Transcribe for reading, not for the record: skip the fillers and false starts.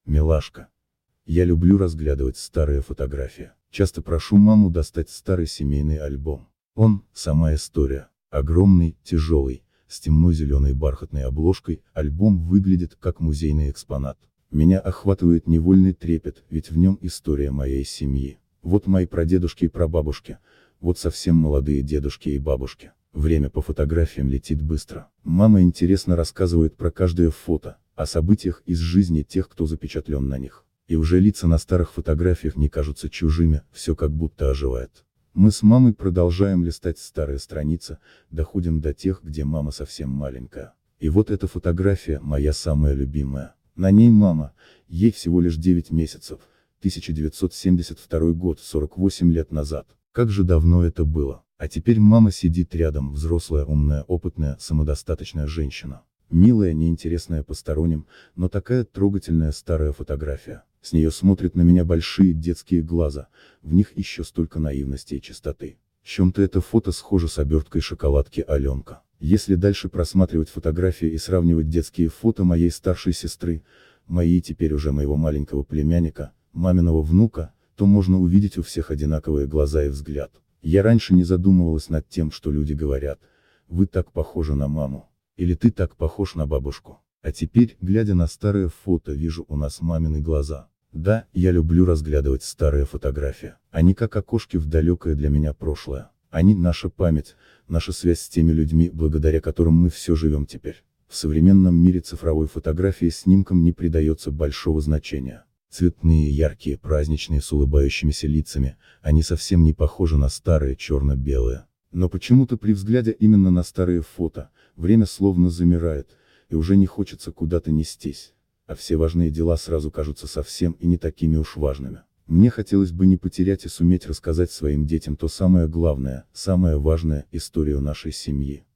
Милашка. Я люблю разглядывать старые фотографии. Часто прошу маму достать старый семейный альбом. Он, сама история. Огромный, тяжелый, с темно-зеленой бархатной обложкой, альбом выглядит как музейный экспонат. Меня охватывает невольный трепет, ведь в нем история моей семьи. Вот мои прадедушки и прабабушки, вот совсем молодые дедушки и бабушки. Время по фотографиям летит быстро. Мама интересно рассказывает про каждое фото, о событиях из жизни тех, кто запечатлен на них. И уже лица на старых фотографиях не кажутся чужими, все как будто оживает. Мы с мамой продолжаем листать старые страницы, доходим до тех, где мама совсем маленькая. И вот эта фотография, моя самая любимая. На ней мама, ей всего лишь 9 месяцев, 1972 год, 48 лет назад. Как же давно это было. А теперь мама сидит рядом, взрослая, умная, опытная, самодостаточная женщина. Милая, неинтересная посторонним, но такая трогательная старая фотография. С нее смотрят на меня большие детские глаза, в них еще столько наивности и чистоты. В чем-то это фото схоже с оберткой шоколадки Аленка. Если дальше просматривать фотографии и сравнивать детские фото моей старшей сестры, моей теперь уже моего маленького племянника, маминого внука, то можно увидеть у всех одинаковые глаза и взгляд. Я раньше не задумывалась над тем, что люди говорят: «Вы так похожи на маму», или «Ты так похож на бабушку». А теперь, глядя на старые фото, вижу у нас мамины глаза. Да, я люблю разглядывать старые фотографии. Они как окошки в далекое для меня прошлое. Они наша память, наша связь с теми людьми, благодаря которым мы все живем теперь. В современном мире цифровой фотографии снимкам не придается большого значения. Цветные, яркие, праздничные, с улыбающимися лицами, они совсем не похожи на старые черно-белые. Но почему-то при взгляде именно на старые фото, время словно замирает, и уже не хочется куда-то нестись. А все важные дела сразу кажутся совсем и не такими уж важными. Мне хотелось бы не потерять и суметь рассказать своим детям то самое главное, самое важное, историю нашей семьи.